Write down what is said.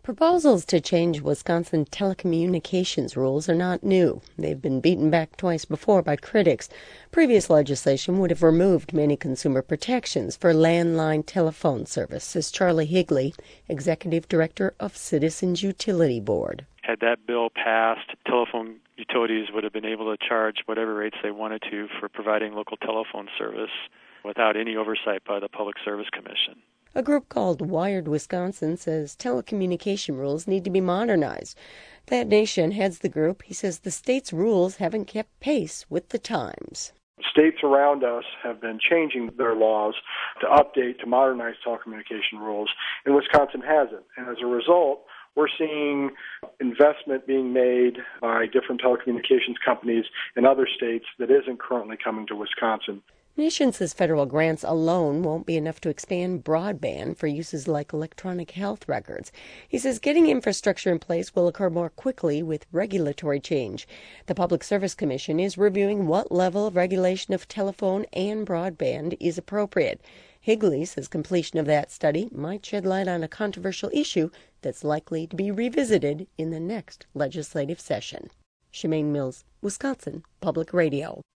Proposals to change Wisconsin telecommunications rules are not new. They've been beaten back twice before by critics. Previous legislation would have removed many consumer protections for landline telephone service, says Charlie Higley, Executive Director of Citizens Utility Board. Had that bill passed, telephone utilities would have been able to charge whatever rates they wanted to for providing local telephone service without any oversight by the Public Service Commission. A group called Wired Wisconsin says telecommunication rules need to be modernized. Thad Nation heads the group. He says the state's rules haven't kept pace with the times. States around us have been changing their laws to update, to modernize telecommunication rules, and Wisconsin hasn't. And as a result, we're seeing investment being made by different telecommunications companies in other states that isn't currently coming to Wisconsin. Nation says federal grants alone won't be enough to expand broadband for uses like electronic health records. He says getting infrastructure in place will occur more quickly with regulatory change. The Public Service Commission is reviewing what level of regulation of telephone and broadband is appropriate. Higley says completion of that study might shed light on a controversial issue that's likely to be revisited in the next legislative session. Shemaine Mills, Wisconsin Public Radio.